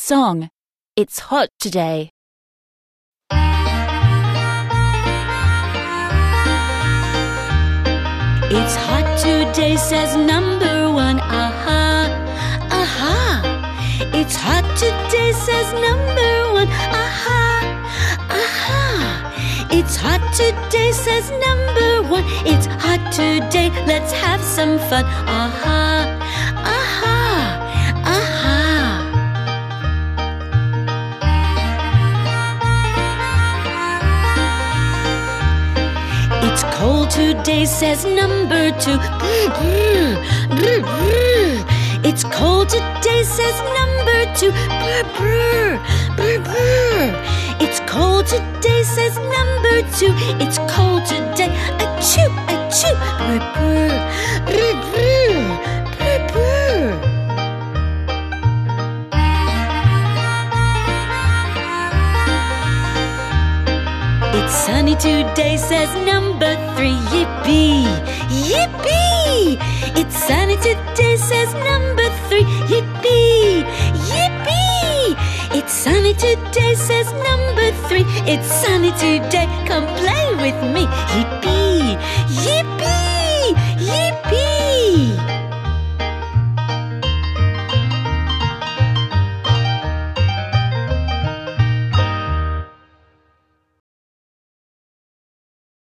Song. It's hot today. It's hot today, says number one. Aha, aha. It's hot today, says number one. Aha, aha. It's hot today, says number one. It's hot today, let's have some fun. Aha, aha, aha. It's cold today, says number two. Brr, brr, brr, brr. It's cold today, says number two. Brr, brr, brr, brr. It's cold today, says number two. It's cold today. Achoo, achoo. Brr, brr, brr, brr, brr, brr. It's sunny today, says number three. Yippee, yippee. It's sunny today, says number three. Yippee, yippee. It's sunny today, says number three. It's sunny today, come play with me. Yippee, yippee, yippee.